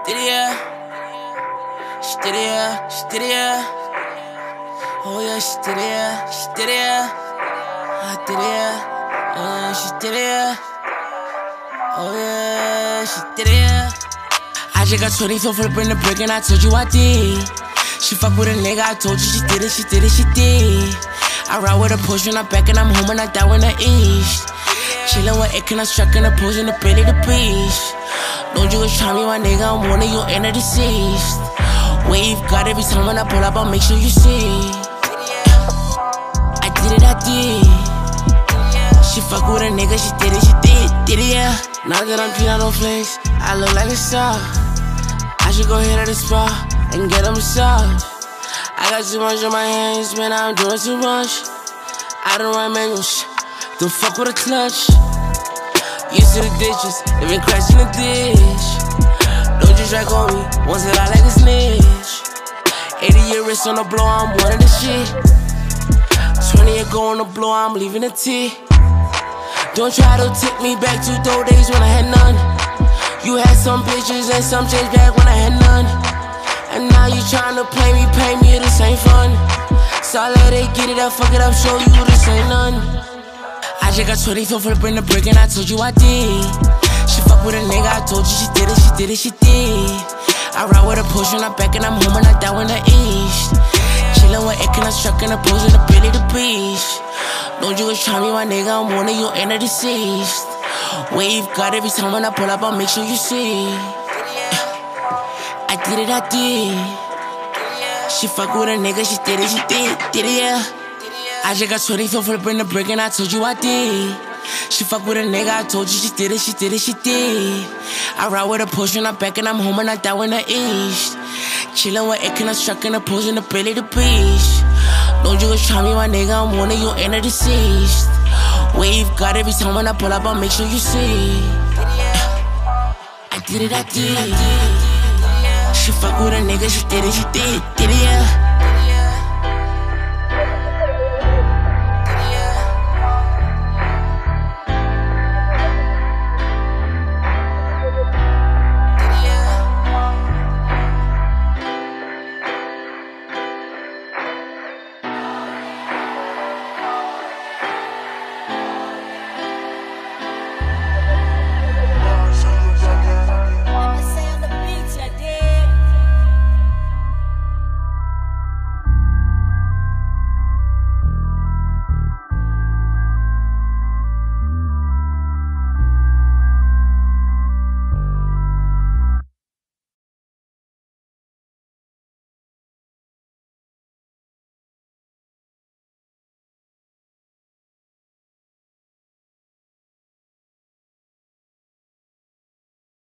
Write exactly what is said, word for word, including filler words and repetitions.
did it, yeah. She did it, yeah. She did it, yeah. Oh yeah, she did it, yeah. She did it, yeah. I did it, yeah. Uh, she did it, yeah. Oh yeah, she did it, yeah. I just got twenty-four for the bring the brick and I told you I did. She fuck with a nigga, I told you she did it, she did it, she did. I ride with a push when I'm back and I'm home and I die when I east. Chillin' with it, and I'm striking a pose in the belly the beach. Don't you go try me, my nigga, I'm one of you and the deceased. Wave got every time when I pull up, I'll make sure you see. I did it, I did. She fuck with a nigga, she did it, she did, did it, yeah. Now that I'm peanut on flakes, I look like a star. I should go hit at the spa and get a massage. I got too much on my hands, man, I'm doing too much. I don't run manual shit, don't fuck with a clutch. Used to the ditches, they been crashing the ditch. Don't you track on me, once it out like a snitch. eighty year wrist on the blow, I'm one of the shit. twenty year go on the blow, I'm leaving a T. Don't try to take me back to those days when I had none. You had some bitches and some change back when I had none. And now you tryna play me, pay me, this ain't fun. So I let it get it up, fuck it up, show you this ain't none. I just got twenty-four for the bring the brick and I told you I did. She fuck with a nigga, I told you she did it, she did it, she did. I ride with a push when I'm back and I'm home and I die when I east. Chillin' with it, and I'm striking a pose in the belly the beach. Don't you go try me, my nigga, I'm one of you and the deceased. Wave got every time when I pull up, I'll make sure you see. I did it, I did. She fuck with a nigga, she did it, she did, did it, yeah. I just got twenty-four for the bring the brick and I told you I did. She fuck with a nigga, I told you she did it, she did it, she did. I ride with a push when I'm back and I'm home and I die when I east. Chillin' with it, and I'm striking a pose in the belly the beach. Don't you go try me, my nigga, I'm one of you and the deceased. Wave got every time when I pull up, I'll make sure you see. I did it, I did. She fuck with a nigga, she did it, she did, did it, yeah.